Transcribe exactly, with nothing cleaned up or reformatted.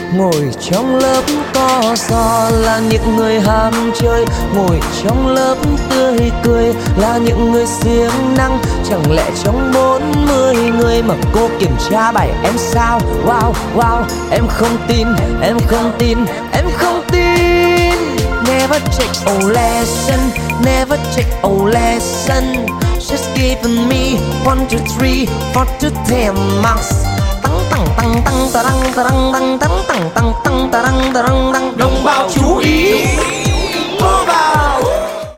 Ngồi trong lớp có gió là những người ham chơi, ngồi trong lớp tươi cười là những người siêng năng. Chẳng lẽ trong bốn mươi người mà cô kiểm tra bài em sao? Wow, wow, em không tin, em không tin, em không tin. Never take a lesson, never take a lesson. Just giving me one, two, three, four to ten marks. Tăng tăng tăng tăng tăng tăng tăng tăng tăng tăng tăng tăng tăng. Đồng bào chú ý.